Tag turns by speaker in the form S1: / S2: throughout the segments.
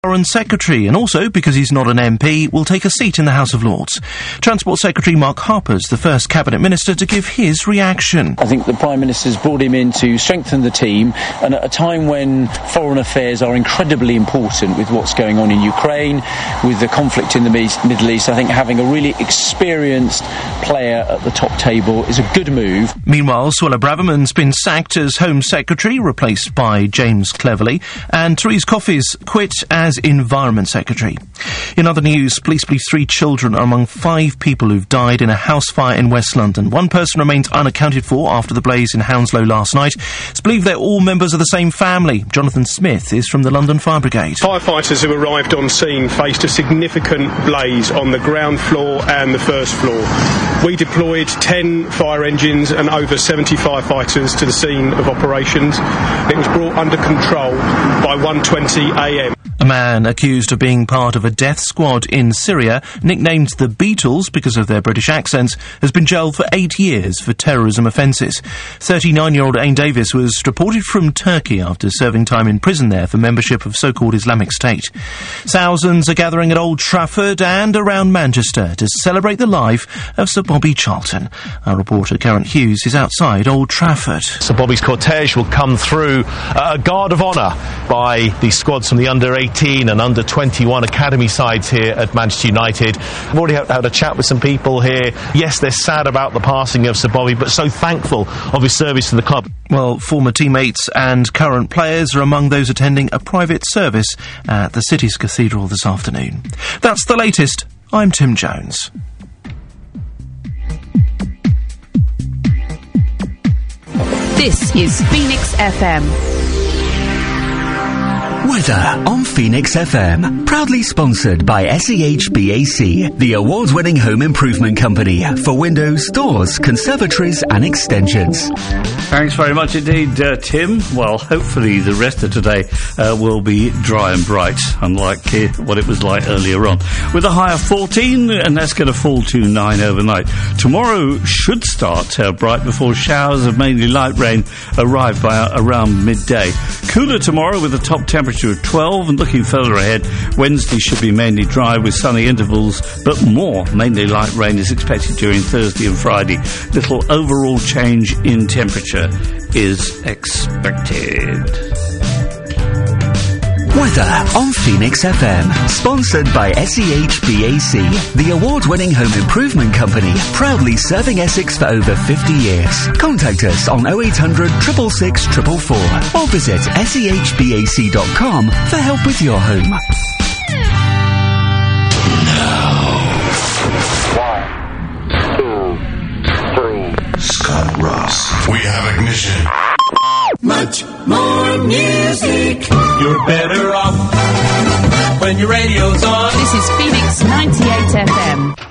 S1: Foreign Secretary, and also, because he's not an MP, will take a seat in the House of Lords. Transport Secretary Mark Harper's the first Cabinet Minister to give his reaction.
S2: I think the Prime Minister's brought him in to strengthen the team, and at a time when foreign affairs are incredibly important with what's going on in Ukraine, with the conflict in the Middle East, I think having a really experienced player at the top table is a good move.
S1: Meanwhile, Suella Braverman's been sacked as Home Secretary, replaced by James Cleverly, and Therese Coffey's quit as Environment Secretary. In other news, police believe 3 children are among 5 people who've died in a house fire in West London. One person remains unaccounted for after the blaze in Hounslow last night. It's believed they're all members of the same family. Jonathan Smith is from the London Fire Brigade.
S3: Firefighters who arrived on scene faced a significant blaze on the ground floor and the first floor. We deployed 10 fire engines and over 70 firefighters to the scene of operations. It was brought under control by 1:20 a.m.
S1: A man accused of being part of a death squad in Syria, nicknamed the Beatles because of their British accents, has been jailed for 8 years for terrorism offences. 39-year-old Ain Davis was deported from Turkey after serving time in prison there for membership of so-called Islamic State. Thousands are gathering at Old Trafford and around Manchester to celebrate the life of Sir Bobby Charlton. Our reporter Karen Hughes is outside Old Trafford.
S4: Sir Bobby's cortege will come through a guard of honour by the squads from the under-18 and under-21 academy sides here at Manchester United. We've already had a chat with some people here. Yes, they're sad about the passing of Sir Bobby, but so thankful of his service to the club.
S1: Well, former teammates and current players are among those attending a private service at the city's cathedral this afternoon. That's the latest. I'm Tim Jones.
S5: This is Phoenix FM.
S6: Weather on Phoenix FM. Proudly sponsored by SEHBAC, the award-winning home improvement company for windows, doors, conservatories and extensions.
S7: Thanks very much indeed, Tim. Well, hopefully the rest of today will be dry and bright, unlike what it was like earlier on. With a high of 14, and that's going to fall to 9 overnight. Tomorrow should start bright before showers of mainly light rain arrive by around midday. Cooler tomorrow with a top temperature of 12, and looking further ahead, Wednesday should be mainly dry with sunny intervals, but more mainly light rain is expected during Thursday and Friday. Little overall change in temperature is expected.
S6: Weather on Phoenix FM, sponsored by SEHBAC, the award-winning home improvement company, proudly serving Essex for over 50 years. Contact us on 0800 666 444 or visit sehbac.com for help with your home.
S8: Now. 1, 2, 3.
S9: Scott Ross. We have ignition.
S10: Much more music. You're better off when your radio's on.
S5: This is Phoenix 98 FM.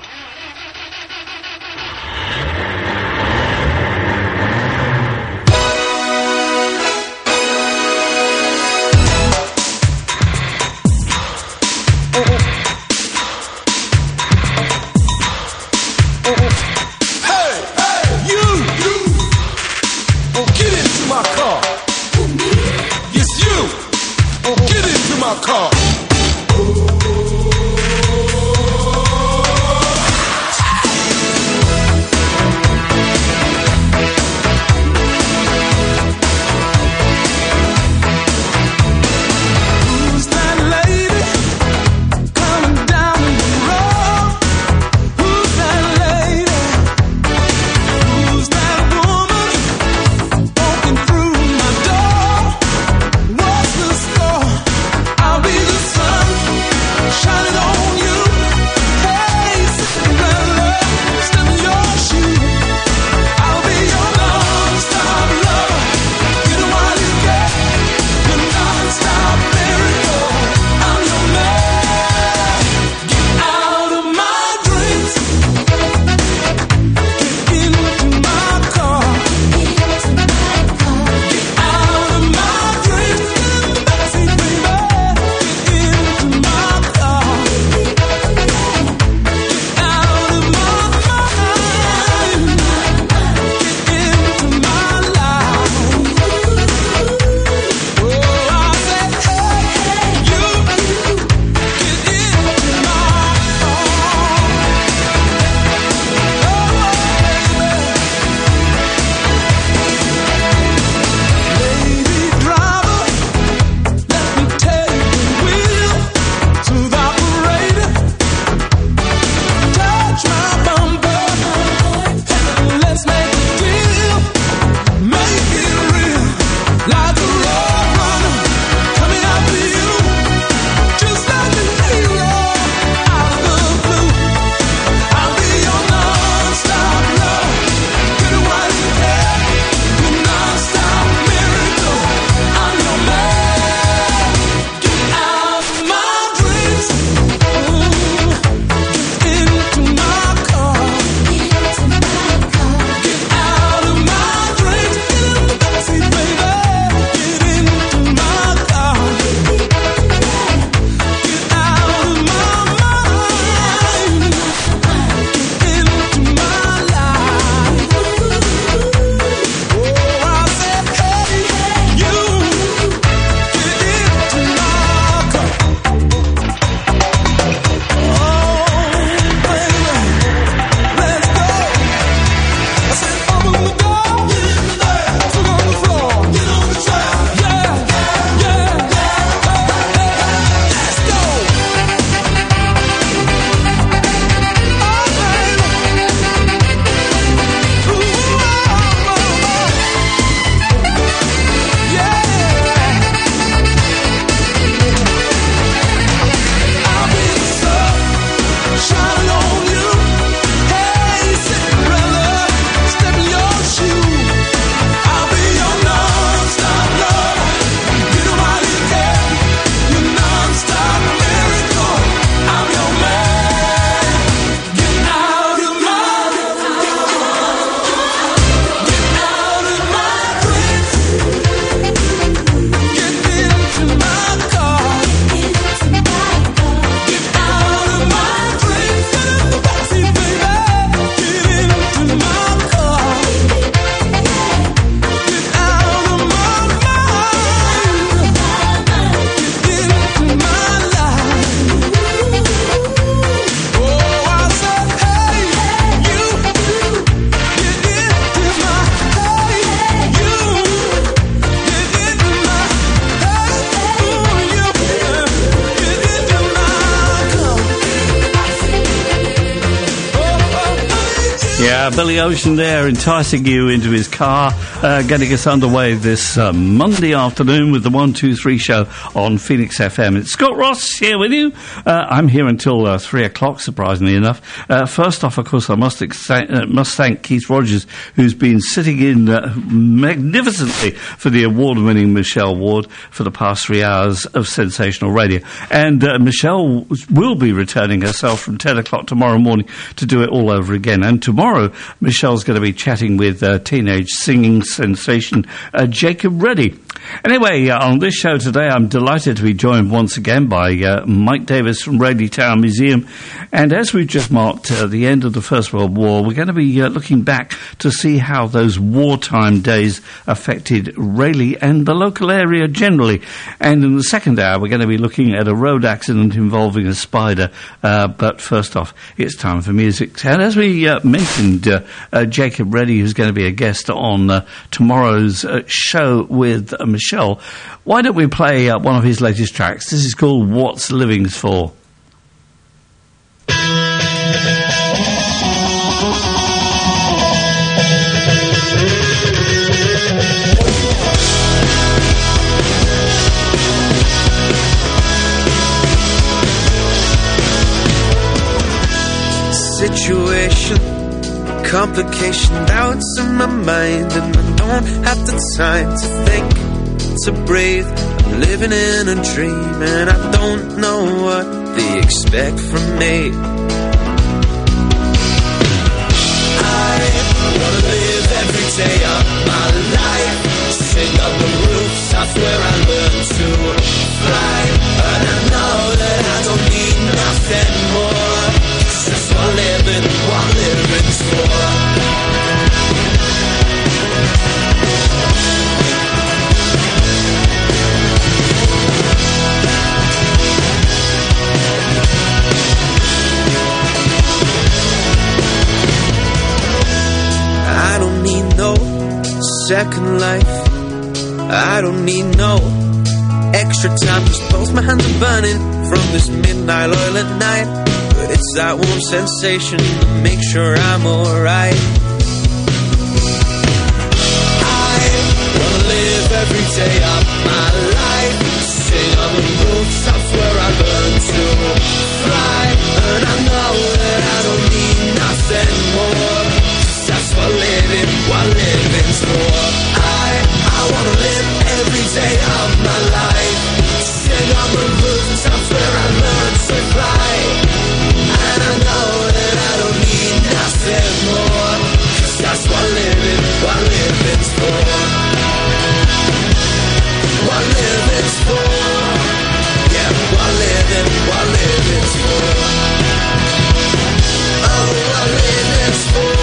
S10: Car.
S7: Yeah, Billy Ocean there, enticing you into his car, getting us underway this Monday afternoon with the 1, 2, 3 show on Phoenix FM. It's Scott Ross here with you. I'm here until 3 o'clock, surprisingly enough. First off, of course, I must thank Keith Rogers, who's been sitting in magnificently for the award-winning Michelle Ward for the past 3 hours of sensational radio. And Michelle will be returning herself from 10 o'clock tomorrow morning to do it all over again. And tomorrow, Michelle's going to be chatting with teenage singing sensation Jacob Reddy. Anyway, on this show today, I'm delighted to be joined once again by Mike Davis from Rayleigh Town Museum. And as we've just marked the end of the First World War, we're going to be looking back to see how those wartime days affected Rayleigh and the local area generally. And in the second hour, we're going to be looking at a road accident involving a spider. But first off, it's time for music. And as we mentioned, Jacob Reddy, who's going to be a guest on tomorrow's show with Michelle, why don't we play one of his latest tracks? This is called What's Living's For.
S11: Situation, complication, doubts in my mind, and I don't have the time to think, to breathe. I'm living in a dream, and I don't know what they expect from me. I wanna live every day of my life, sing on the rooftops where I learn to fly, and I know that I don't need nothing more. Just what living's for. I don't need no second life. I don't need no extra time, 'cause both my hands are burning from this midnight oil at night. But it's that warm sensation to make sure I'm alright. I wanna live every day of my life, sing on the rooftops where I learn to fly, and I know that I don't need nothing more. That's what living's for. I wanna live every day of my life, sing on the rooftops where I learn to fly, and I know that I don't need nothing more. 'Cause that's what living's for. What living's for. Yeah, what living's for. Oh, what living's for.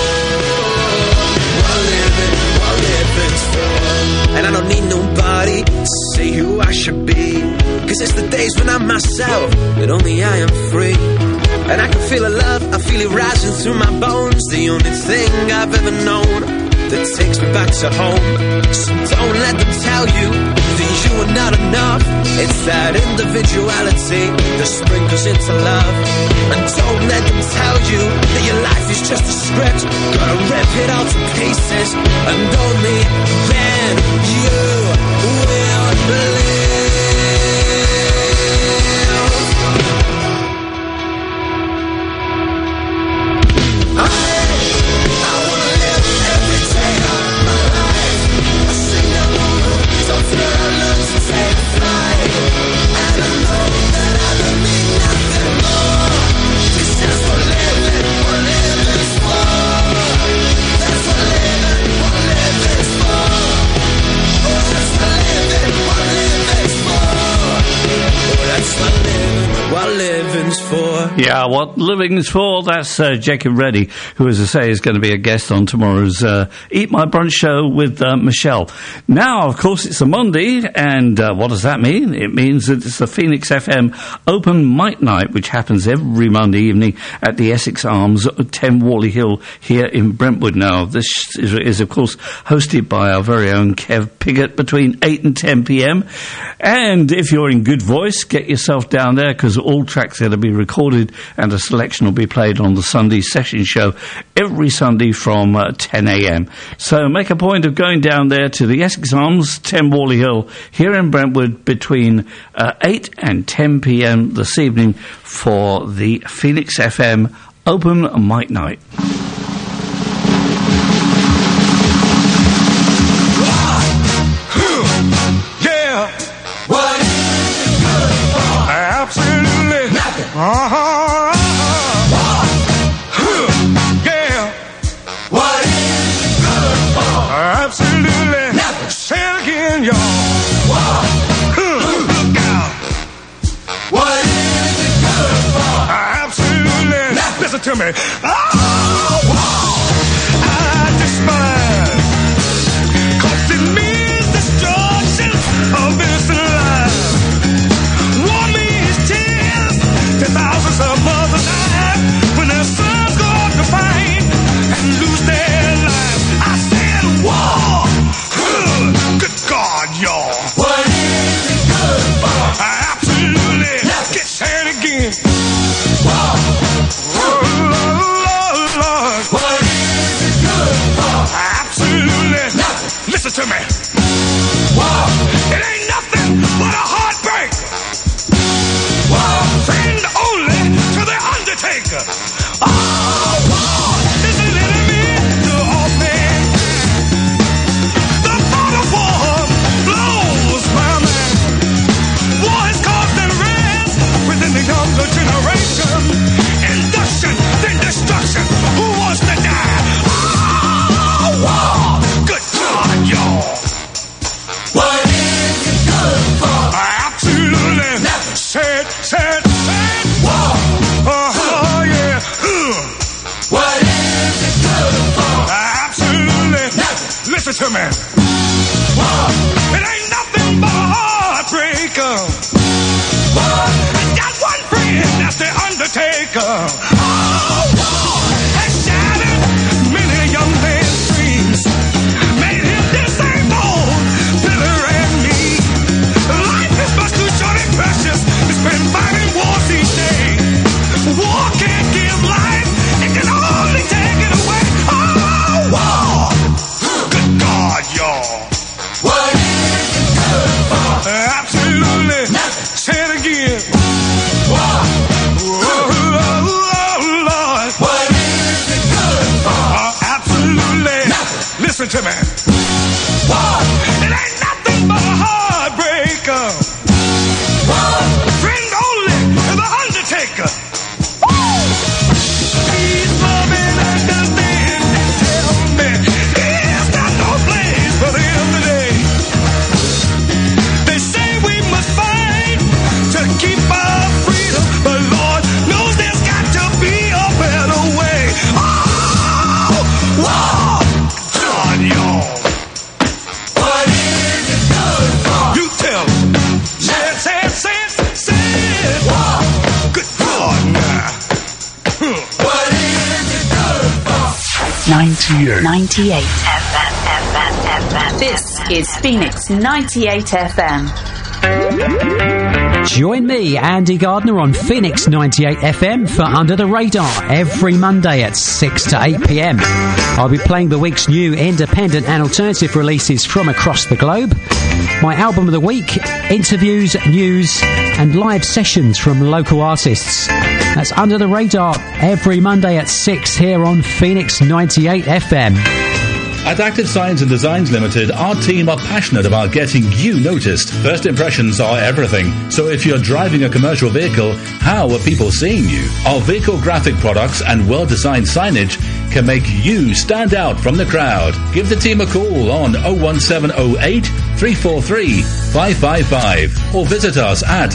S11: What living's for. And I don't need nobody to say who I should be, 'cause it's the days when I'm myself that only I am free. And I can feel a love, I feel it rising through my bones, the only thing I've ever known that takes me back to home. So don't let them tell you that you are not enough. It's that individuality that sprinkles into love. And don't let them tell you that your life is just a script. Gotta rip it all to pieces, and only then you will believe.
S7: Yeah, what living's for, that's Jacob Reddy, who, as I say, is going to be a guest on tomorrow's Eat My Brunch show with Michelle. Now, of course, it's a Monday, and what does that mean? It means that it's the Phoenix FM Open Mic Night, which happens every Monday evening at the Essex Arms, 10 Worley Hill, here in Brentwood. Now, this is, of course, hosted by our very own Kev Piggott between 8 and 10 p.m. And if you're in good voice, get yourself down there, because all all tracks that will be recorded, and a selection will be played on the Sunday session show every Sunday from 10 a.m. So make a point of going down there to the Essex Arms, 10 Worley Hill, here in Brentwood, between 8 and 10 p.m. this evening for the Phoenix FM Open Mic Night.
S10: Yeah. What is it good for? Absolutely nothing. Yeah. What is it good for? Absolutely nothing. Say it again, y'all. Look out. What is it good for? Absolutely nothing. Listen to me. I despise. 'Cause it means destruction of innocent lives. War means tears to thousands of mothers die when their sons go off to fight and lose their lives. I said war. Good God, y'all. What is it good for? Absolutely. Get said again. War. Lord. What is it good for? Absolutely. Listen to me. Wow. It ain't nothing but a heartbreak. Wow. Friend only to the undertaker. Oh, wow. This is enemy to all mankind. The thought of war blows my mind. War has caused unrest within the younger generation. Induction, then destruction. Who wants to die? Oh, wow. Good God, y'all. What is it good for? Absolutely nothing. Said. Wow. Oh, yeah. What is it good for? Absolutely nothing. Listen to me. Wow. It ain't nothing but a heartbreaker. Wow. I got one friend, that's the undertaker. Oh, wow. Has shattered many young men's dreams. Made him disabled. Bitter and mean. Life is much too short and precious. It's been fighting wars each day. War can't give life. It can only take it away. Oh, war. Good God, y'all. What is it good for? Absolutely nothing. Say it again. War. Oh, Lord. What is it good for? Absolutely nothing. Listen to me. War. It ain't nothing but a heartbreaker. War. Friend only to the undertaker. Please love and understand and tell me there's got no place for them today. They say we must fight to keep our freedom, but Lord knows there's got to be a better way. Oh, wow. God, y'all. What is it good for? You tell me. Say it. Wow. Good God, now. What is it good for?
S5: 98 FM. This is Phoenix 98 FM.
S12: Join me, Andy Gardner, on Phoenix 98 FM for Under the Radar every Monday at 6 to 8 p.m. I'll be playing the week's new independent and alternative releases from across the globe, my album of the week, interviews, news, and live sessions from local artists. That's Under the Radar every Monday at 6 here on Phoenix 98 FM.
S13: At Active Signs and Designs Limited, our team are passionate about getting you noticed. First impressions are everything. So if you're driving a commercial vehicle, how are people seeing you? Our vehicle graphic products and well-designed signage can make you stand out from the crowd. Give the team a call on 01708 343 555 or visit us at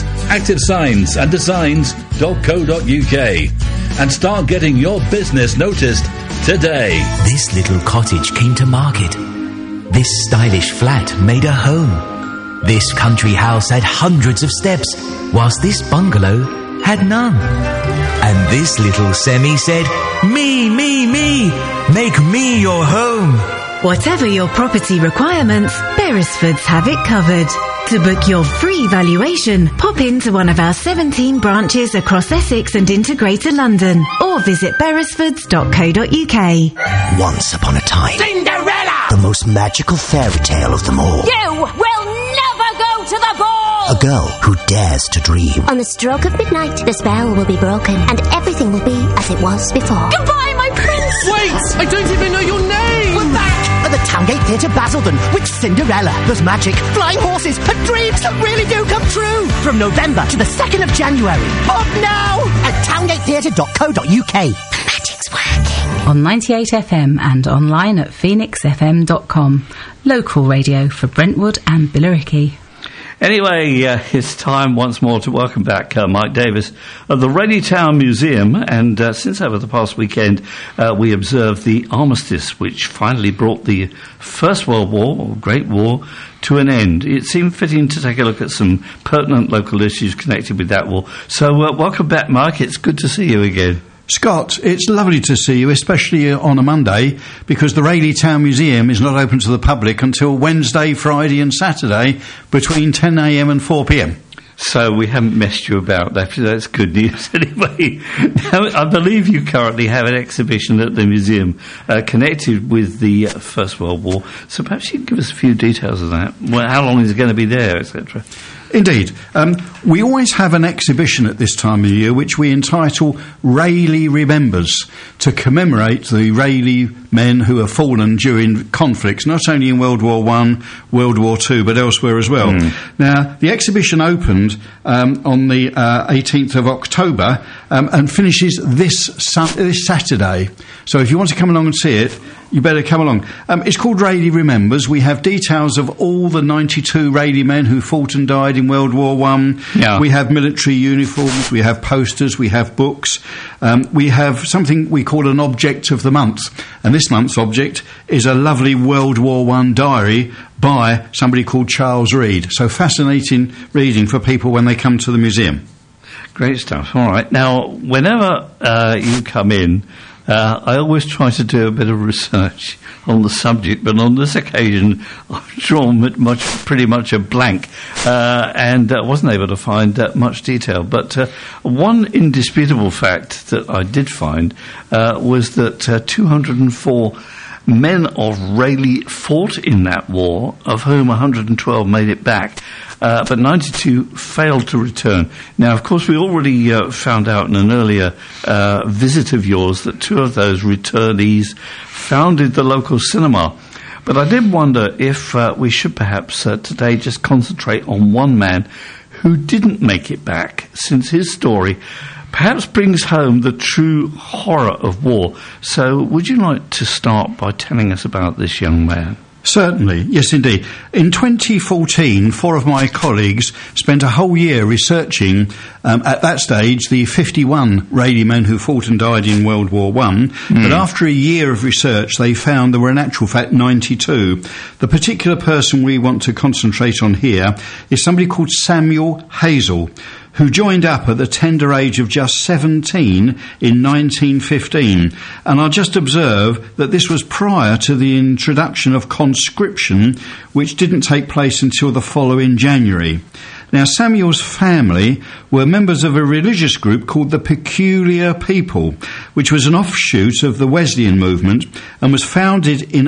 S13: activesignsanddesigns.co.uk and start getting your business noticed today.
S14: This little cottage came to market. This stylish flat made a home. This country house had hundreds of steps, whilst this bungalow had none. And this little semi said, me, make me your home.
S15: Whatever your property requirements, Beresfords have it covered. To book your free valuation, pop into one of our 17 branches across Essex and into Greater London, or visit beresfords.co.uk.
S16: Once upon a time,
S17: Cinderella!
S16: The most magical fairy tale of them all.
S17: You will never go to the ball!
S16: A girl who dares to dream.
S18: On the stroke of midnight, the spell will be broken, and everything will be as it was before.
S17: Goodbye, my prince!
S19: Wait! I don't even know your name!
S16: We're back at the Towngate Theatre Basildon with Cinderella. There's magic, flying horses, and dreams that really do come true. From November to the 2nd of January. Book now at towngatetheatre.co.uk.
S18: Magic's working.
S5: On 98 FM and online at phoenixfm.com. Local radio for Brentwood and Billericay.
S7: Anyway, it's time once more to welcome back Mike Davis of the Rayleigh Town Museum. And since over the past weekend we observed the armistice, which finally brought the First World War, or Great War, to an end, it seemed fitting to take a look at some pertinent local issues connected with that war. So welcome back, Mike. It's good to see you again.
S20: Scott, it's lovely to see you, especially on a Monday, because the Rayleigh Town Museum is not open to the public until Wednesday, Friday and Saturday between 10 a.m. and 4 p.m.
S7: So we haven't messed you about. That's good news. Anyway, now, I believe you currently have an exhibition at the museum connected with the First World War. So perhaps you can give us a few details of that. Well, how long is it going to be there, etc.?
S20: Indeed. We always have an exhibition at this time of year which we entitle Rayleigh Remembers, to commemorate the Rayleigh men who have fallen during conflicts, not only in World War I, World War II, but elsewhere as well. Now, the exhibition opened on the 18th of October and finishes this Saturday. So if you want to come along and see it, you better come along. It's called Rayleigh Remembers. We have details of all the 92 Rayleigh men who fought and died in World War I.
S7: Yeah.
S20: We have military uniforms, we have posters, we have books. We have something we call an object of the month. And this month's object is a lovely World War I diary by somebody called Charles Reed. So fascinating reading for people when they come to the museum.
S7: Great stuff. All right. Now, whenever you come in, I always try to do a bit of research on the subject, but on this occasion I've drawn pretty much a blank and wasn't able to find much detail. But one indisputable fact that I did find was that 204 men of Rayleigh fought in that war, of whom 112 made it back, but 92 failed to return. Now, of course, we already found out in an earlier visit of yours that two of those returnees founded the local cinema. But I did wonder if we should perhaps today just concentrate on one man who didn't make it back, since his story perhaps brings home the true horror of war. So would you like to start by telling us about this young man?
S20: Certainly, yes indeed. In 2014, four of my colleagues spent a whole year researching, at that stage, the 51 Rayleigh men who fought and died in World War I. But after a year of research, they found there were in actual fact 92. The particular person we want to concentrate on here is somebody called Samuel Hazel, who joined up at the tender age of just 17 in 1915. And I'll just observe that this was prior to the introduction of conscription, which didn't take place until the following January. Now, Samuel's family were members of a religious group called the Peculiar People, which was an offshoot of the Wesleyan movement and was founded in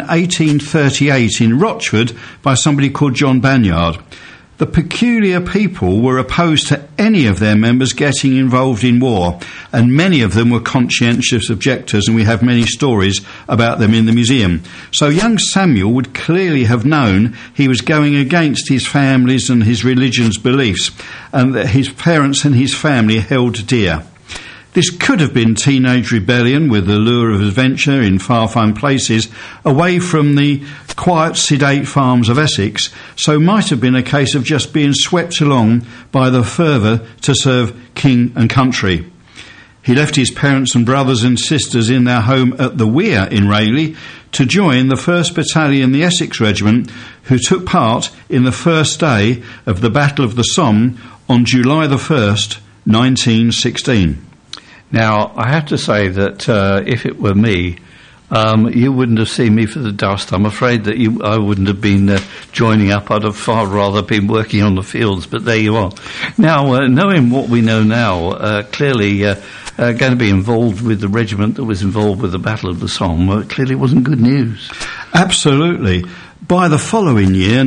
S20: 1838 in Rochford by somebody called John Banyard. The Peculiar People were opposed to any of their members getting involved in war, and many of them were conscientious objectors, and we have many stories about them in the museum. So young Samuel would clearly have known he was going against his family's and his religion's beliefs, and that his parents and his family held dear. This could have been teenage rebellion with the lure of adventure in far-flung places, away from the quiet, sedate farms of Essex, so might have been a case of just being swept along by the fervour to serve king and country. He left his parents and brothers and sisters in their home at the Weir in Rayleigh to join the 1st Battalion, the Essex Regiment, who took part in the first day of the Battle of the Somme on July the 1st, 1916.
S7: Now, I have to say that if it were me, You wouldn't have seen me for the dust. I'm afraid that I wouldn't have been joining up. I'd have far rather been working on the fields, but there you are. Now, knowing what we know now, clearly going to be involved with the regiment that was involved with the Battle of the Somme clearly wasn't good news.
S20: Absolutely. By the following year,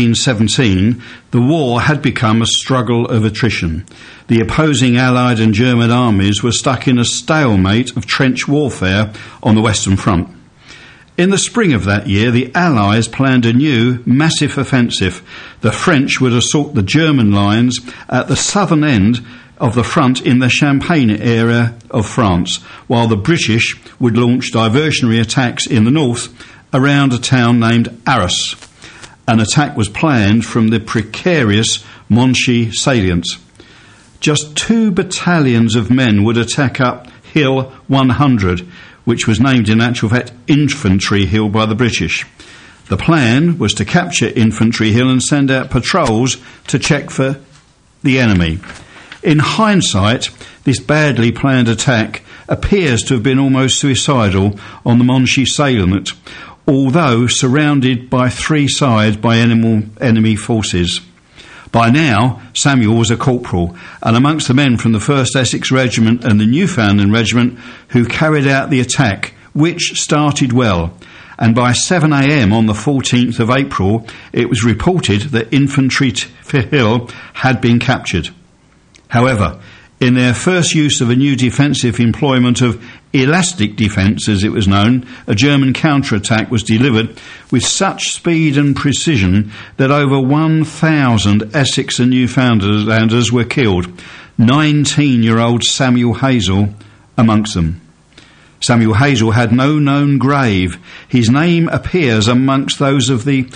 S20: 1917, the war had become a struggle of attrition. The opposing Allied and German armies were stuck in a stalemate of trench warfare on the Western Front. In the spring of that year, the Allies planned a new, massive offensive. The French would assault the German lines at the southern end of the front in the Champagne area of France, while the British would launch diversionary attacks in the north around a town named Arras. An attack was planned from the precarious Monchy salient. Just 2 battalions of men would attack up Hill 100, which was named in actual fact Infantry Hill by the British. The plan was to capture Infantry Hill and send out patrols to check for the enemy. In hindsight, this badly planned attack appears to have been almost suicidal on the Monchy salient, although surrounded by 3 sides by enemy forces. By now, Samuel was a corporal, and amongst the men from the 1st Essex Regiment and the Newfoundland Regiment who carried out the attack, which started well. And by 7 a.m. on the 14th of April, it was reported that Infantry Hill had been captured. However, in their first use of a new defensive employment of elastic defence, as it was known, a German counterattack was delivered with such speed and precision that over 1,000 Essex and Newfoundlanders were killed, 19-year-old Samuel Hazel amongst them. Samuel Hazel had no known grave. His name appears amongst those of the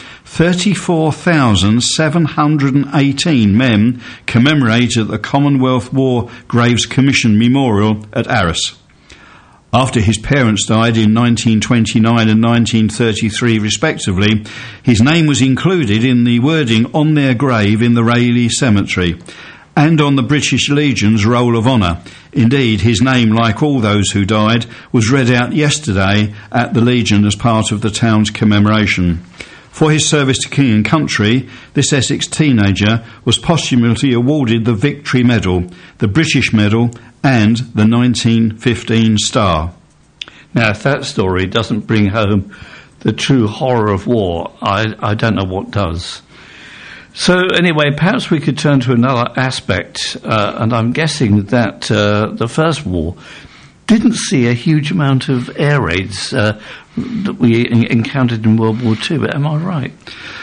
S20: 34,718 men commemorated at the Commonwealth War Graves Commission Memorial at Arras. After his parents died in 1929 and 1933 respectively, his name was included in the wording on their grave in the Rayleigh Cemetery and on the British Legion's Roll of Honour. Indeed, his name, like all those who died, was read out yesterday at the Legion as part of the town's commemoration. For his service to king and country, this Essex teenager was posthumously awarded the Victory Medal, the British Medal and the 1915 Star.
S7: Now, if that story doesn't bring home the true horror of war, I don't know what does. So anyway, perhaps we could turn to another aspect, and I'm guessing that the First War didn't see a huge amount of air raids that we encountered in World War II. Am I right?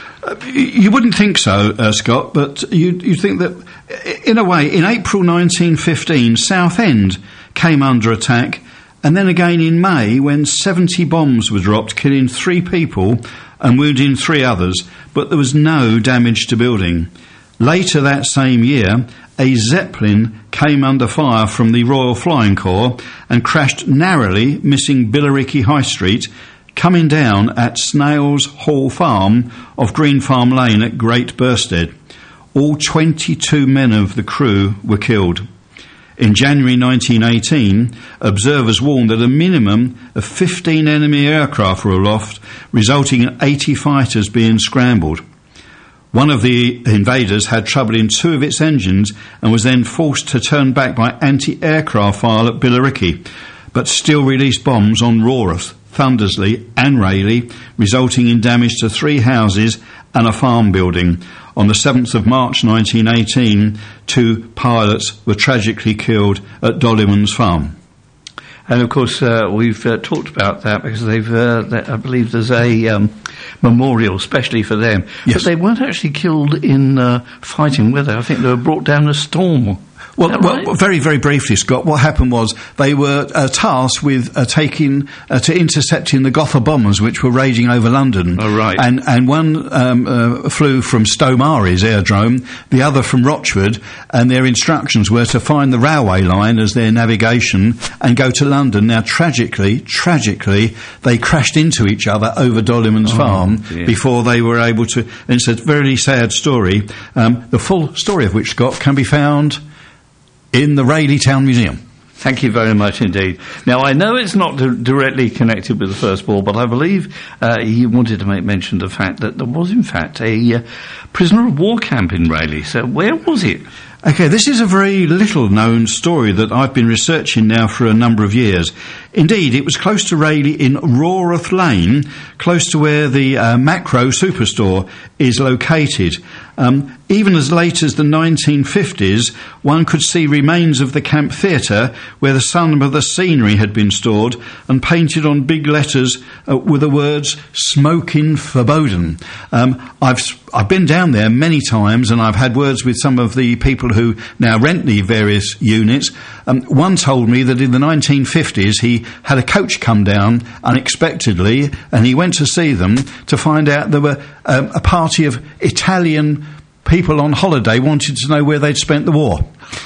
S20: You wouldn't think so, Scott, but you think that, in a way, in April 1915, Southend came under attack, and then again in May when 70 bombs were dropped, killing 3 people and wounding 3 others, but there was no damage to building. Later that same year, a Zeppelin came under fire from the Royal Flying Corps and crashed narrowly, missing Billericay High Street, coming down at Snails Hall Farm of Green Farm Lane at Great Burstead. All 22 men of the crew were killed. In January 1918, observers warned that a minimum of 15 enemy aircraft were aloft, resulting in 80 fighters being scrambled. One of the invaders had trouble in 2 of its engines and was then forced to turn back by anti-aircraft fire at Billericay, but still released bombs on Raworth, Thundersley and Rayleigh, resulting in damage to 3 houses and a farm building. On the 7th of March 1918, 2 pilots were tragically killed at Dollyman's Farm.
S7: And of course, we've talked about that because I believe there's a memorial especially for them.
S20: Yes.
S7: But they weren't actually killed in fighting, were they? I think they were brought down in a storm.
S20: Well, very, very briefly, Scott, what happened was they were tasked with intercepting the Gotha bombers which were raging over London.
S7: Oh, right.
S20: And one flew from Stow-Mary's aerodrome, the other from Rochford, and their instructions were to find the railway line as their navigation and go to London. Now, tragically, they crashed into each other over Dollyman's Farm before they were able to... And it's a very sad story, the full story of which, Scott, can be found in the Rayleigh Town Museum.
S7: Thank you very much indeed. Now, I know it's not directly connected with the first ball, but I believe he wanted to make mention of the fact that there was, in fact, a prisoner of war camp in Rayleigh. So where was it?
S20: Okay, this is a very little-known story that I've been researching now for a number of years. Indeed, it was close to Rayleigh in Rawrath Lane, close to where the Macro superstore is located. Even as late as the 1950s, one could see remains of the camp theatre where some of the scenery had been stored and painted on big letters with the words "Smoking Verboten." I've been down there many times, and I've had words with some of the people who now rent the various units. One told me that in the 1950s he had a coach come down unexpectedly, and he went to see them to find out there were a party of Italian people on holiday wanted to know where they'd spent the war.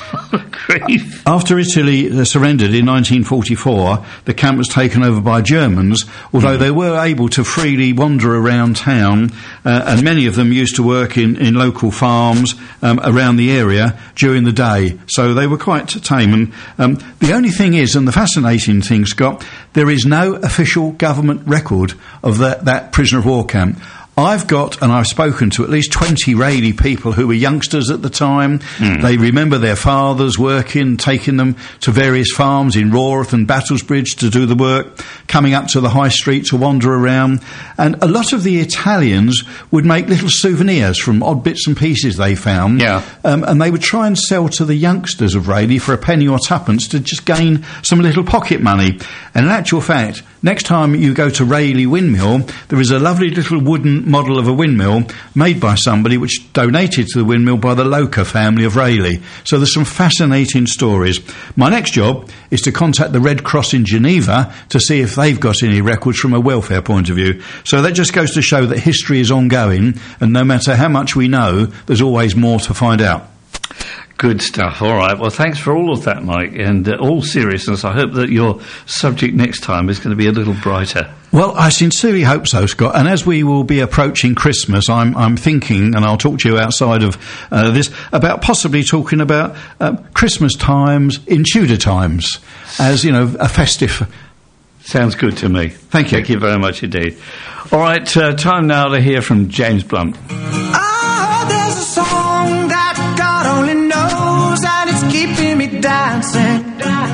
S20: After Italy surrendered in 1944, the camp was taken over by Germans, although they were able to freely wander around town, and many of them used to work in local farms around the area during the day, so they were quite tame. And the only thing is, and the fascinating thing, Scott, there is no official government record of that prisoner of war camp. I've got, and I've spoken to at least 20 Rayleigh people who were youngsters at the time. They remember their fathers working, taking them to various farms in Rawrath and Battlesbridge to do the work, coming up to the high street to wander around. And a lot of the Italians would make little souvenirs from odd bits and pieces they found. And they would try and sell to the youngsters of Rayleigh for a penny or tuppence to just gain some little pocket money. And in actual fact, next time you go to Rayleigh Windmill, there is a lovely little wooden model of a windmill made by somebody which donated to the windmill by the Loker family of Rayleigh. So there's some fascinating stories. My next job is to contact the Red Cross in Geneva to see if they've got any records from a welfare point of view. So that just goes to show that history is ongoing, and no matter how much we know, there's always more to find out.
S7: Good stuff. All right. Well, thanks for all of that, Mike. And all seriousness, I hope that your subject next time is going to be a little brighter.
S20: Well, I sincerely hope so, Scott. And as we will be approaching Christmas, I'm thinking, and I'll talk to you outside of this, about possibly talking about Christmas times in Tudor times, as, you know, a festive.
S7: Sounds good to me.
S20: Thank you.
S7: Thank you very much indeed. All right. Time now to hear from James Blunt.
S10: There's a song that God only knows, and it's keeping me dancing.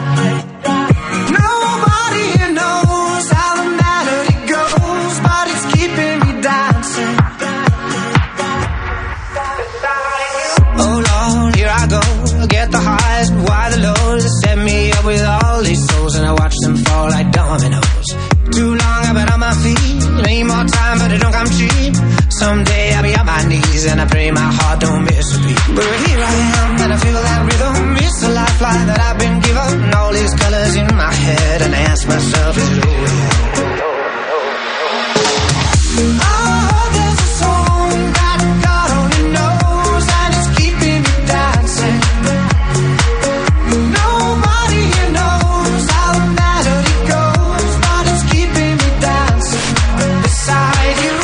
S10: Nobody here knows how the melody goes, but it's keeping me dancing. Oh Lord, here I go, I get the highs, but why the lows? They set me up with all these souls, and I watch them fall like dominoes. Too long I've been on my feet, need more time, but it don't come cheap. Someday I'll be on my knees, and I pray my heart don't miss a beat. But here I am, and I feel that rhythm. It's a lifeline that I've been given, and all these colours in my head, and I ask myself, is it over yet? Oh, there's a song that God only knows, and it's keeping me dancing. Nobody here knows how the melody goes, but it's keeping me dancing beside you.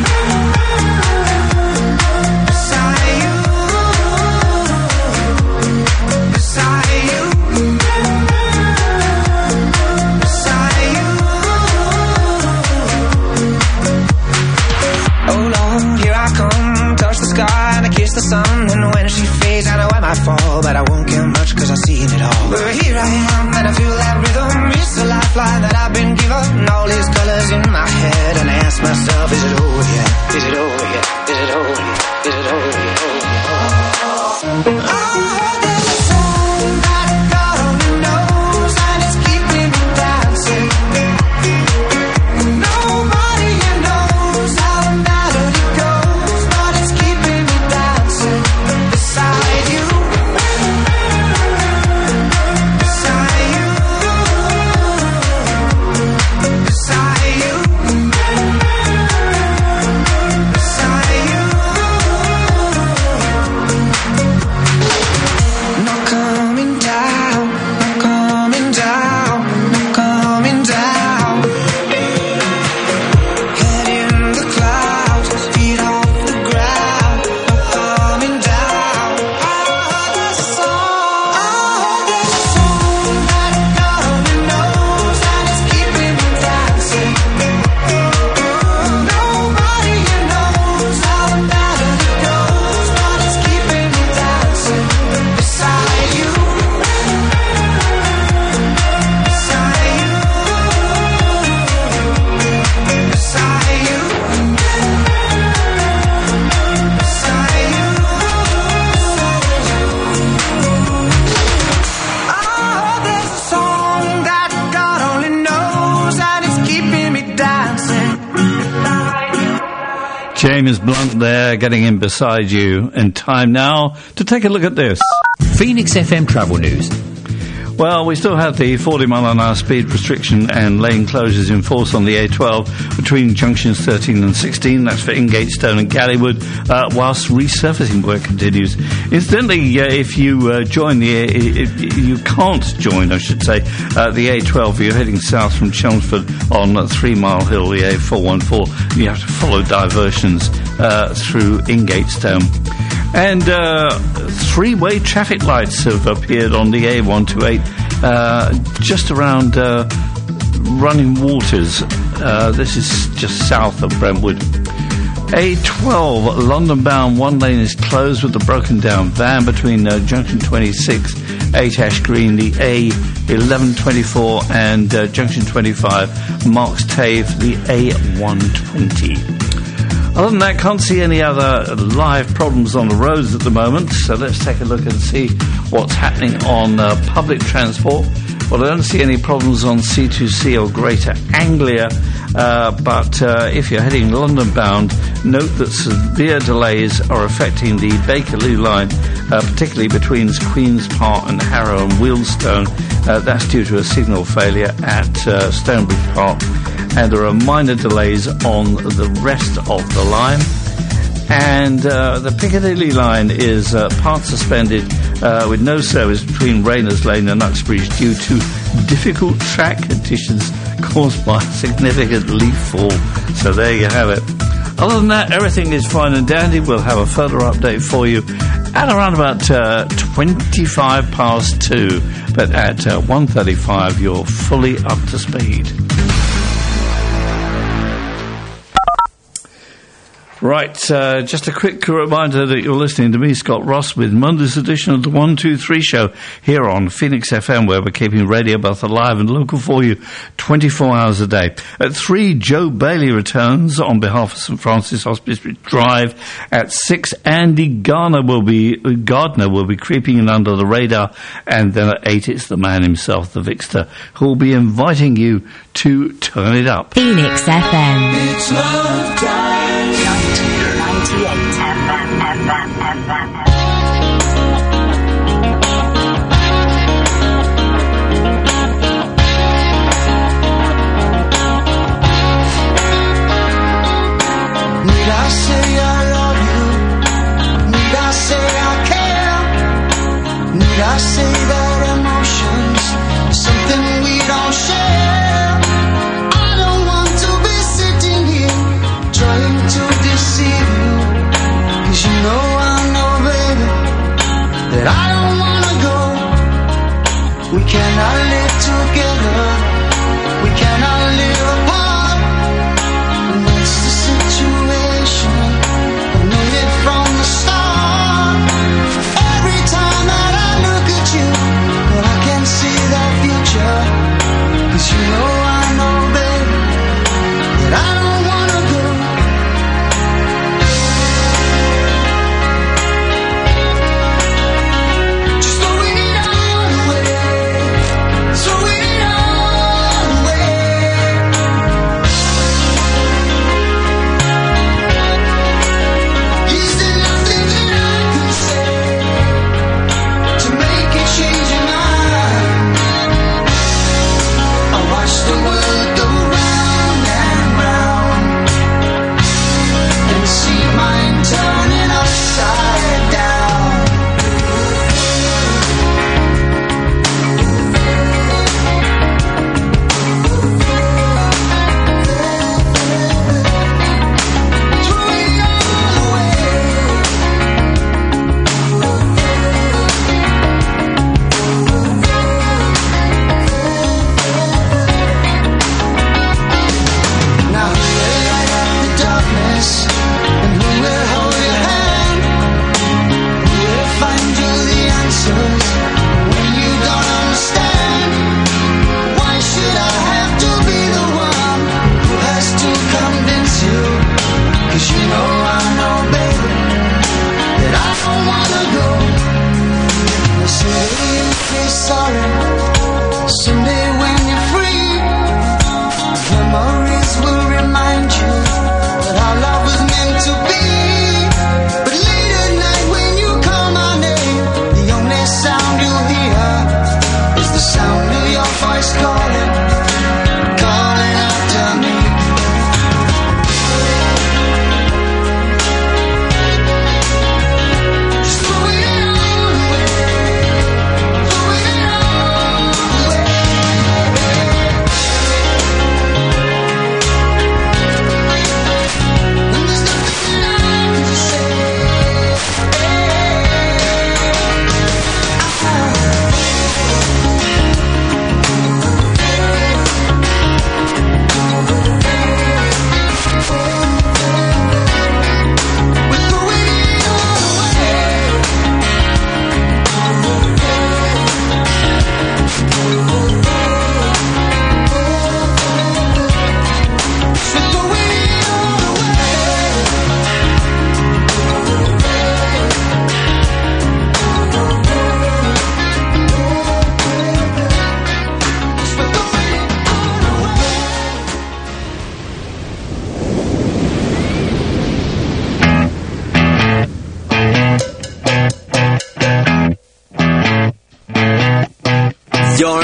S10: The sun, and when she fades I know I might fall, but I won't get much cause I've seen it all. But here I am, and I feel that rhythm. It's a lifeline that I've been given, and all these colours in my head, and I ask myself, is it over yet? Is it over yet? Is it over yet? Is it over yet? Oh, there's a song that God only knows, and it's keeping me dancing. Nobody here knows how the melody goes, but it's keeping me dancing beside you. Beside you. Beside you. Beside you.
S7: James Blunt there, getting in beside you. And time now to take a look at this.
S14: Phoenix FM travel news.
S7: Well, we still have the 40-mile-an-hour speed restriction and lane closures in force on the A12 between junctions 13 and 16. That's for Ingatestone and Gallywood, whilst resurfacing work continues. Incidentally, if you join you can't join, I should say, the A12 if you're heading south from Chelmsford on 3 Mile Hill, the A414. You have to follow diversions through Ingatestone. And 3-way traffic lights have appeared on the A128 just around Running Waters. This is just south of Brentwood. A12 London-bound, one lane is closed with a broken-down van between junction 26, 8 Ash Green, the A1124 and junction 25, Marks Tave, the A120. Other than that, can't see any other live problems on the roads at the moment, so let's take a look and see what's happening on public transport. Well, I don't see any problems on C2C or Greater Anglia, but if you're heading London-bound, note that severe delays are affecting the Bakerloo line, particularly between Queen's Park and Harrow and Wealdstone. That's due to a signal failure at Stonebridge Park. And there are minor delays on the rest of the line. And the Piccadilly line is part suspended with no service between Rayners Lane and Uxbridge due to difficult track conditions caused by significant leaf fall. So there you have it. Other than that, everything is fine and dandy. We'll have a further update for you at around about 25 past 2. But at 1:35, you're fully up to speed. Right, just a quick reminder that you're listening to me, Scott Ross, with Monday's edition of the 123 show here on Phoenix FM, where we're keeping radio both alive and local for you 24 hours a day. At 3, Joe Bailey returns on behalf of St Francis Hospice Drive. At 6, Andy Gardner will be creeping in under the radar. And then at 8, it's the man himself, the Vixter, who will be inviting you to turn it up.
S15: Phoenix FM.
S10: It's love time.
S15: 98 FM.
S10: Need I say I love you? Need I say I care? Need I say that emotions are something we don't share? I don't want to be sitting here trying to deceive you, 'cause you know, baby, that I don't wanna go. We cannot live together, we cannot live apart, and that's the situation. I knew it from the start. Every time that I look at you, well, I can see that future, 'cause you know, baby, that I don't wanna go. Just throw it all away, throw it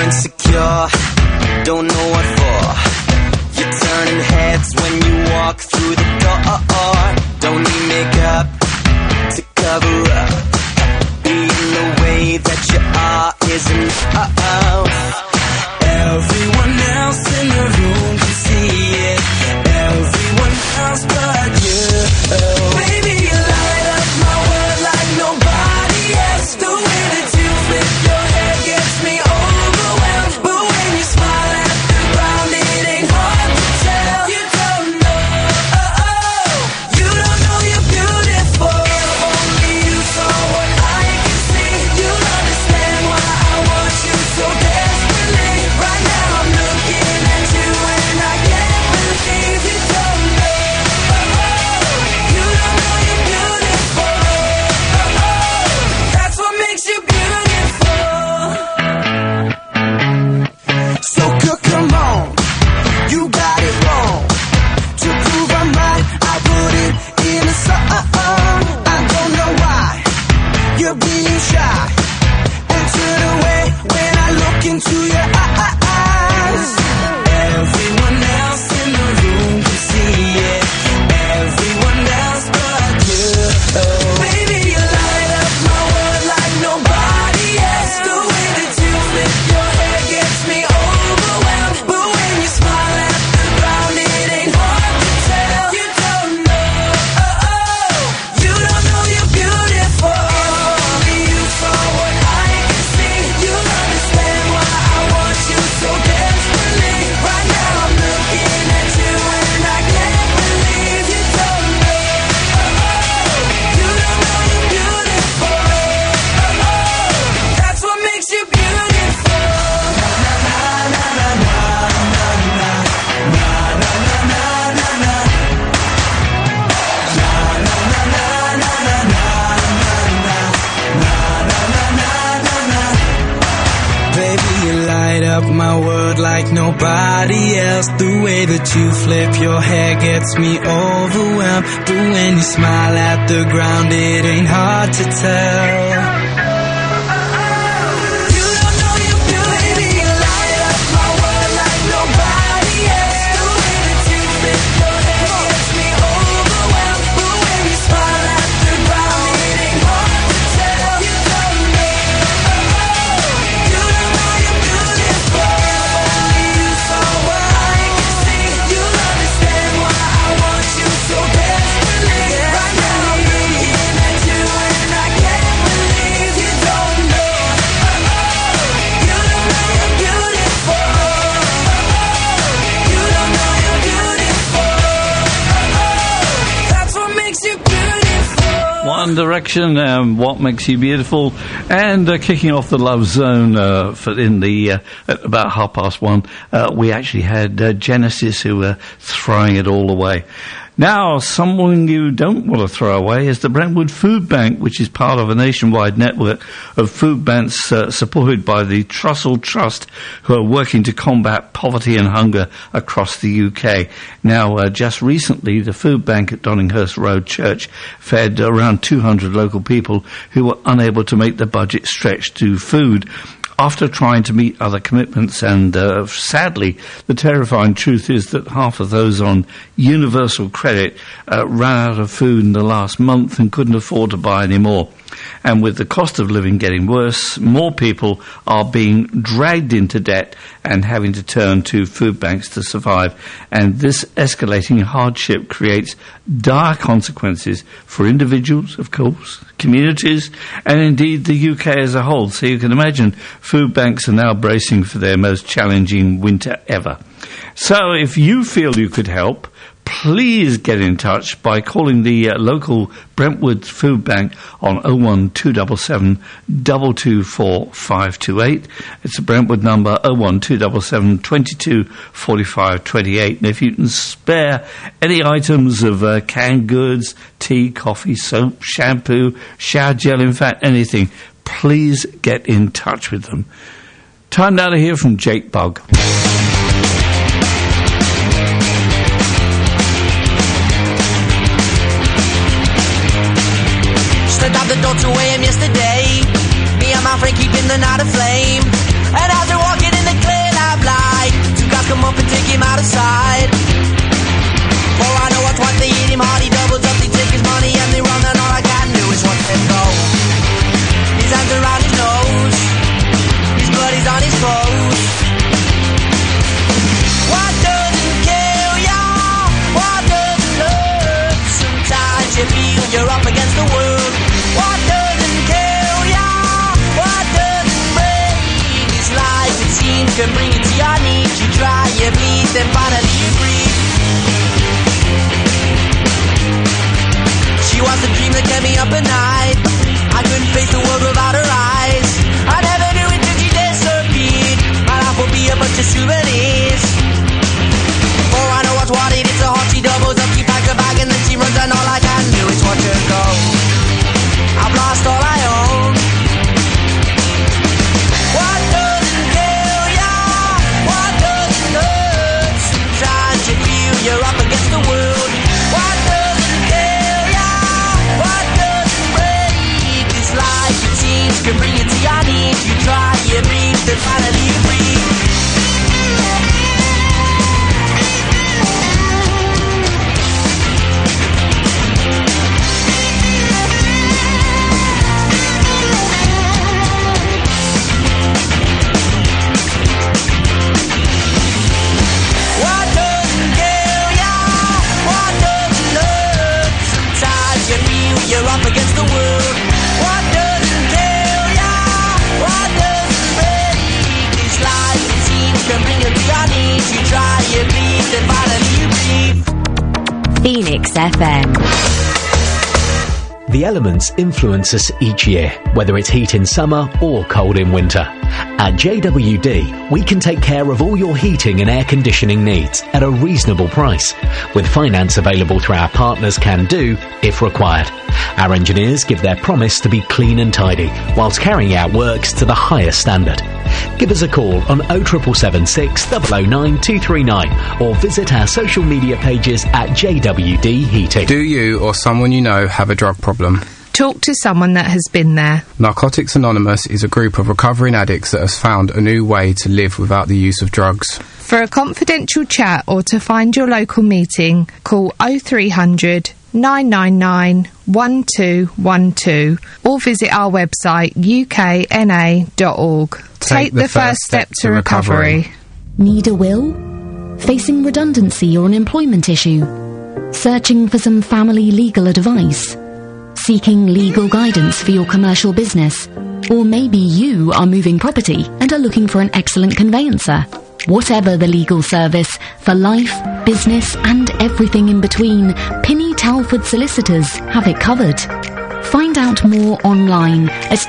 S11: insecure, don't know what for. You're turning heads when you walk through the door. Don't need makeup to cover up. Being the way that you are is enough. Everyone else in the room can see it. Everyone else but you. Baby, you light up my world like nobody else. The way that you flip your hair gets me overwhelmed. But when you smile at the ground, it ain't hard to tell. You don't know, you don't know you're beautiful. Only you saw what I can see. You'll understand why I want you so desperately. Right now I'm looking at you and I can't believe you don't know. You don't know you're beautiful. That's what makes you beautiful. So come on, you got it wrong. To prove I'm right, I put it in a song. I don't know why you're being shy and turn away when I look into your eyes. Everyone else in the room can see it. Everyone else but you. Baby, you light up my world like nobody else. The way that you flip your hair gets me overwhelmed. But when you smile at the ground, it ain't hard to tell. You don't know, you don't know you're beautiful. Only you saw what I can see. You'll understand why I want you so desperately. Right now I'm looking at you and I can't believe you don't know. You don't know you're beautiful. That's what makes you beautiful. Baby, you light up my world like nobody else. The way that you flip your hair gets me overwhelmed. But when you smile at the ground, it ain't hard to tell. You don't know you're beautiful. Baby, you light up my world like nobody else. The way that you flip your hair gets me overwhelmed. But when you smile at the ground, it ain't hard to tell. You don't know, you don't know you're beautiful. Only you saw what I can see. You'll understand why I want you so desperately. Right now I'm looking at you and I can't believe you don't know. You don't know you're beautiful. You don't know you're beautiful. That's what makes you beautiful.
S7: One Direction, What Makes You Beautiful, and kicking off the Love Zone at about 1:30, we actually had Genesis, who were throwing it all away. Now, someone you don't want to throw away is the Brentwood Food Bank, which is part of a nationwide network of food banks supported by the Trussell Trust, who are working to combat poverty and hunger across the UK. Now, just recently, the food bank at Donninghurst Road Church fed around 200 local people who were unable to make the budget stretch to food after trying to meet other commitments. And sadly, the terrifying truth is that half of those on universal credit ran out of food in the last month and couldn't afford to buy any more. And with the cost of living getting worse, more people are being dragged into debt and having to turn to food banks to survive. And this escalating hardship creates dire consequences for individuals, of course, communities, and indeed the UK as a whole. So you can imagine food banks are now bracing for their most challenging winter ever. So if you feel you could help, please get in touch by calling the local Brentwood Food Bank on 01277 224 528. It's a Brentwood number 01277 22 45 28. And if you can spare any items of canned goods, tea, coffee, soap, shampoo, shower gel, in fact anything, please get in touch with them. Time now to hear from Jake Bugg.
S21: Stepped out the door to AM yesterday. Me and my friend keeping the night aflame. And as we're walking in
S11: can bring you to your knees. You try, you bleed, then finally you breathe. She was a dream that kept me up at night. I couldn't face the world without her eyes. I never knew it till she disappeared. My life will be a bunch of souvenirs. Oh, I know what's what it is. So hot she doubles up, she packs a bag and then she runs, and all I can do is watch her go. I've lost all I own. What doesn't kill ya? What doesn't hurt? Sometimes you feel you're up against the world. What doesn't kill ya? What doesn't break? This life, it seems, can bring you to your knees. You try, you breathe, then finally you breathe. You're up against the world. What doesn't kill ya? What doesn't break? This life, it seems, can bring you to your knees. You try, you bleed, then finally you breathe.
S5: Phoenix FM.
S12: The elements influence us each year, whether it's heat in summer or cold in winter. At JWD, we can take care of all your heating and air conditioning needs at a reasonable price, with finance available through our partners Can Do if required. Our engineers give their promise to be clean and tidy, whilst carrying out works to the highest standard. Give us a call on 07776 009 239 or visit our social media pages at JWD Heating.
S21: Do you or someone you know have a drug problem?
S22: Talk to someone that has been there.
S21: Narcotics Anonymous is a group of recovering addicts that has found a new way to live without the use of drugs.
S22: For a confidential chat or to find your local meeting, call 0300 999 1212 or visit our website ukna.org. Take the first step to recovery.
S23: Need a will? Facing redundancy or an employment issue? Searching for some family legal advice? Seeking legal guidance for your commercial business? Or maybe you are moving property and are looking for an excellent conveyancer? Whatever the legal service, for life, business and everything in between, Pinny Talford Solicitors have it covered. Find out more online at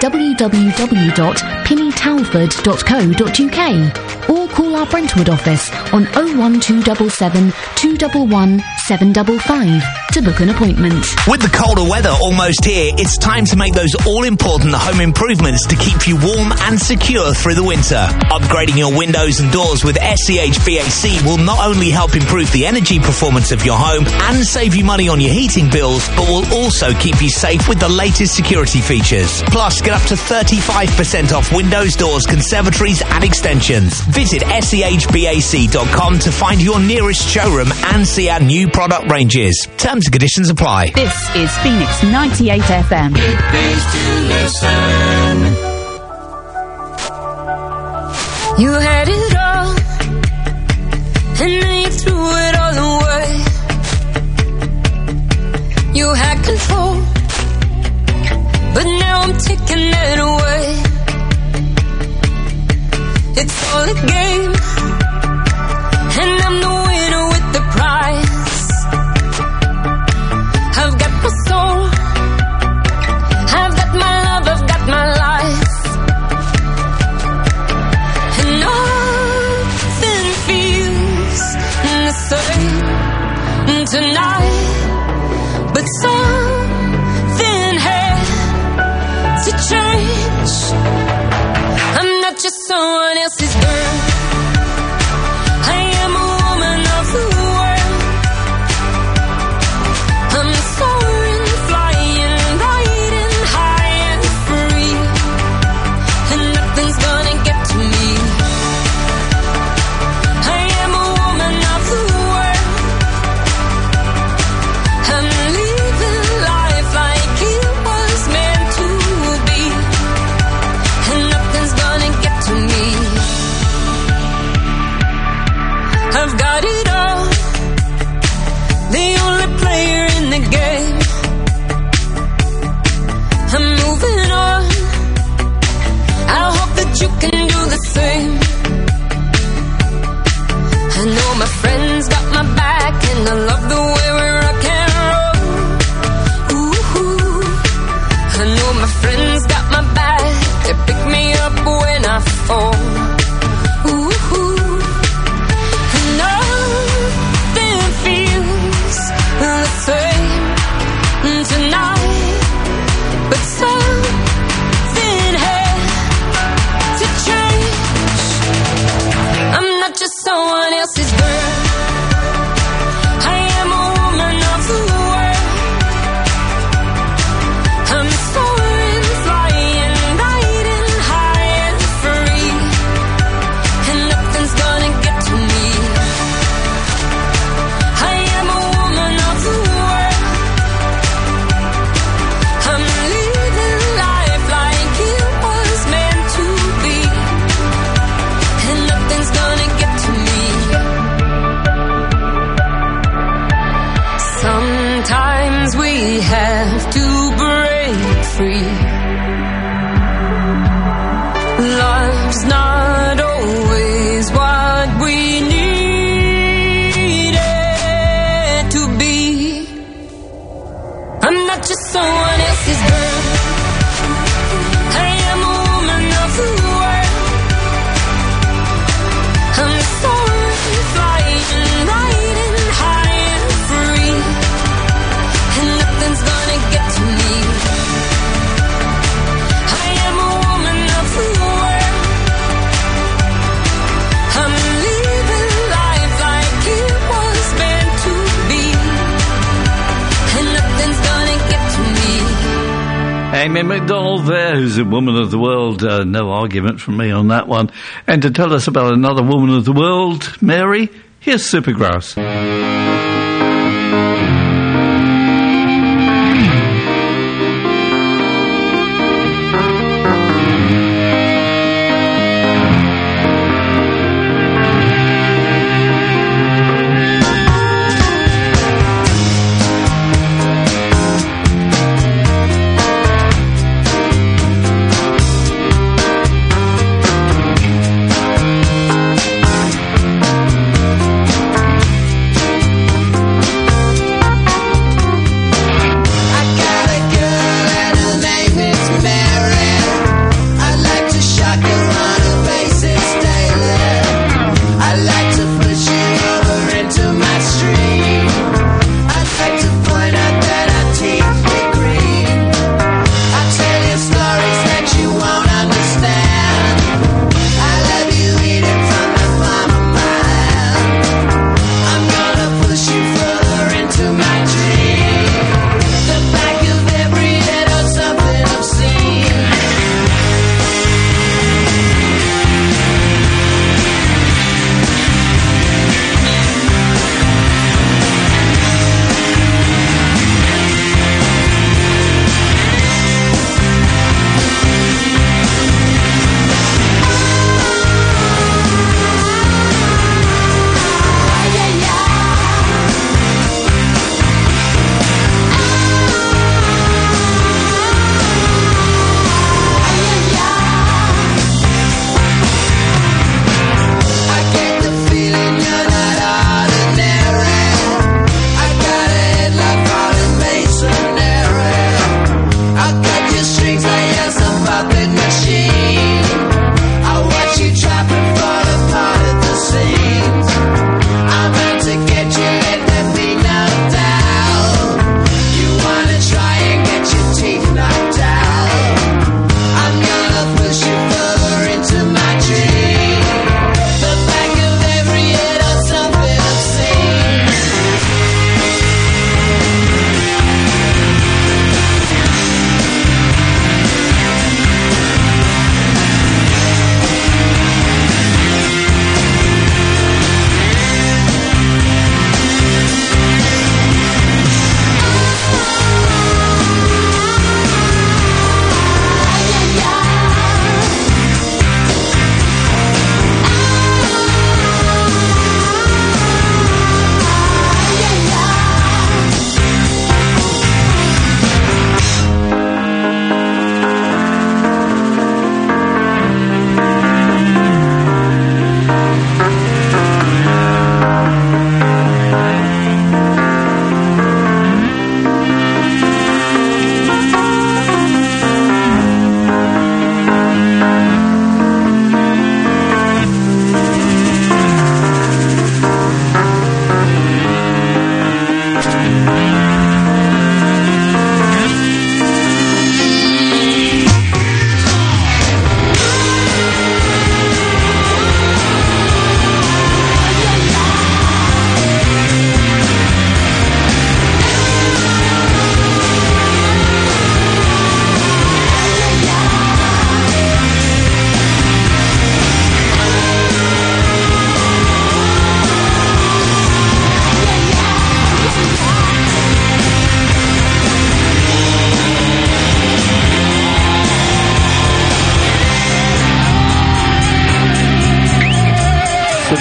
S23: www.pinnytalford.co.uk or call our Brentwood office on 01277 211 755 to book an appointment.
S24: With the colder weather almost here, it's time to make those all-important home improvements to keep you warm and secure through the winter. Upgrading your windows and doors with SEHBAC will not only help improve the energy performance of your home and save you money on your heating bills, but will also keep you safe with the latest security features. Plus, get up to 35% off windows, doors, conservatories and extensions. Visit SEHBAC.com to find your nearest showroom and see our new product ranges. Terms and conditions apply.
S5: This is Phoenix 98 FM.
S10: It pays to listen.
S25: You had it all, and then you threw it all away. You had control, but now I'm taking it away. It's all a game, and I'm the winner with the prize. I've got my soul, I've got my love, I've got my life. And nothing feels the same tonight, but something had to change. I'm not just someone else's girl, I am a woman of the world. I'm soaring, flying, riding high and free, and nothing's gonna get to me. I am a woman of the world. I know my friends got my back, and I love the way we rock and roll. Ooh, I know my friends got my back. They pick me up when I fall. Just someone else's girl. I am a woman of the world. I'm soaring, flying, riding high and free, and nothing's gonna get to me. I am a woman of the world. I'm living life like it was meant to be, and nothing's gonna get to me. Sometimes we have to break free. Love's not always what we need it to be. I'm not just someone else's girl. I am a woman of the world. I'm soaring, flying, riding high and free, and nothing's gonna get to me. I am a woman of the world. I'm living life like it was meant to be, and nothing's gonna get to me.
S7: Amy MacDonald there, who's a woman of the world. No argument from me on that one. And to tell us about another woman of the world, Mary, here's Supergrass.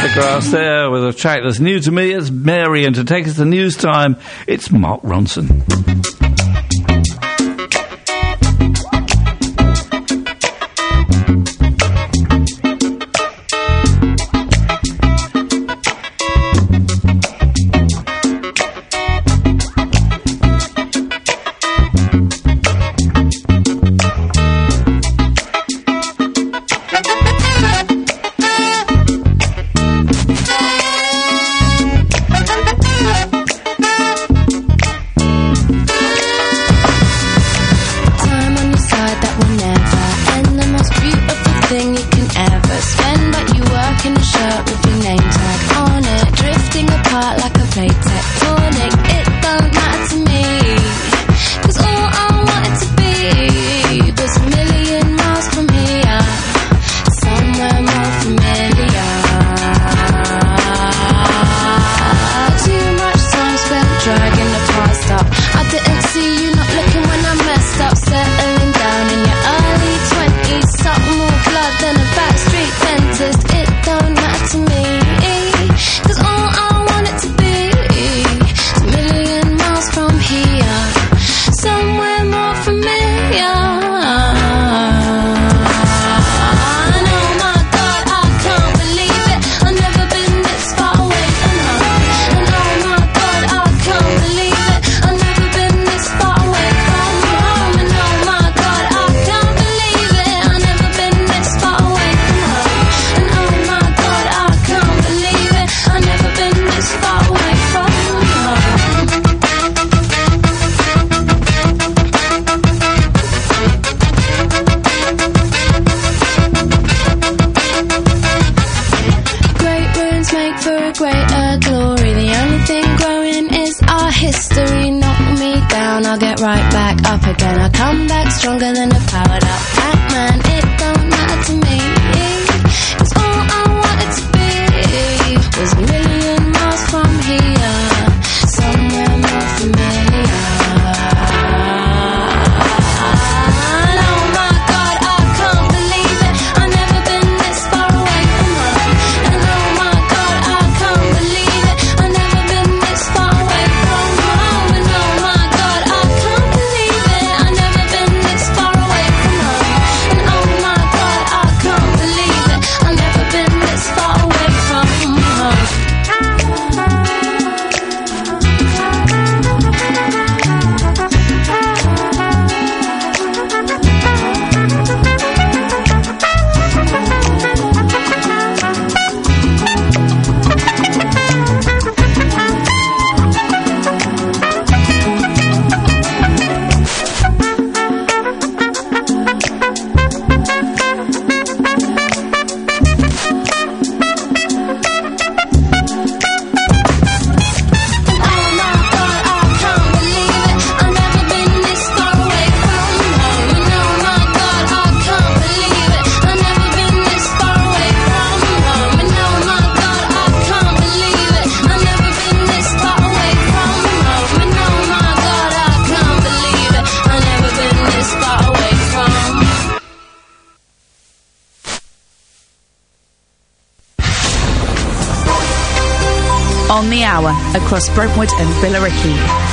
S7: Snodgrass there with a track that's new to me. It's Mary, and to take us to news time, it's Mark Ronson.
S1: On the hour, across Brentwood and Billericay.